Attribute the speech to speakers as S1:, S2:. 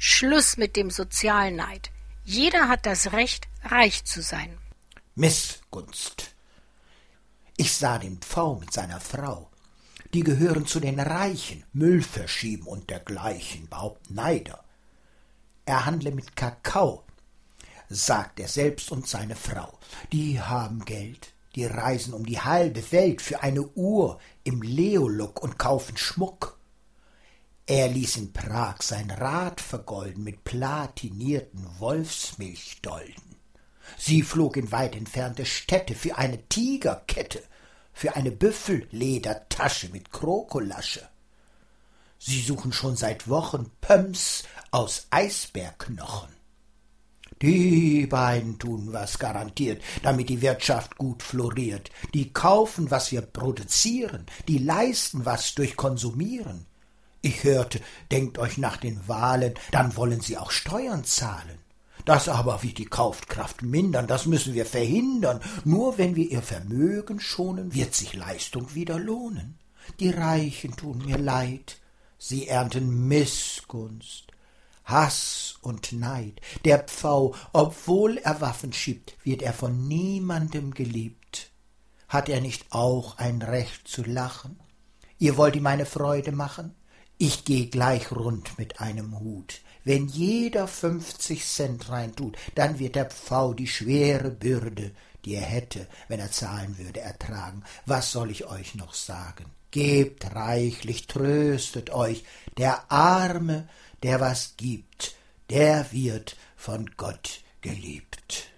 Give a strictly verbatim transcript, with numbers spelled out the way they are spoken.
S1: Schluss mit dem Sozialneid. Jeder hat das Recht, reich zu sein.
S2: Missgunst. Ich sah den Pfau mit seiner Frau. Die gehören zu den Reichen, Müll verschieben und dergleichen, behaupten Neider. Er handle mit Kakao, sagt er selbst und seine Frau. Die haben Geld, die reisen um die halbe Welt für eine Uhr im Leoluck und kaufen Schmuck. Er ließ in Prag sein Rad vergolden mit platinierten Wolfsmilchdolden. Sie flog in weit entfernte Städte für eine Tigerkette, für eine Büffelledertasche mit Krokolasche. Sie suchen schon seit Wochen Pöms aus Eisbärknochen. Die beiden tun was garantiert, damit die Wirtschaft gut floriert. Die kaufen, was wir produzieren, die leisten was durch Konsumieren. Ich hörte, denkt euch nach den Wahlen, dann wollen sie auch Steuern zahlen. Das aber wird die Kaufkraft mindern, das müssen wir verhindern. Nur wenn wir ihr Vermögen schonen, wird sich Leistung wieder lohnen. Die Reichen tun mir leid, sie ernten Missgunst, Hass und Neid. Der Pfau, obwohl er Waffen schiebt, wird er von niemandem geliebt. Hat er nicht auch ein Recht zu lachen? Ihr wollt ihm eine Freude machen? Ich geh gleich rund mit einem Hut. Wenn jeder fünfzig Cent reintut, dann wird der Pfau die schwere Bürde, die er hätte, wenn er zahlen würde, ertragen. Was soll ich euch noch sagen? Gebt reichlich, tröstet euch. Der Arme, der was gibt, der wird von Gott geliebt.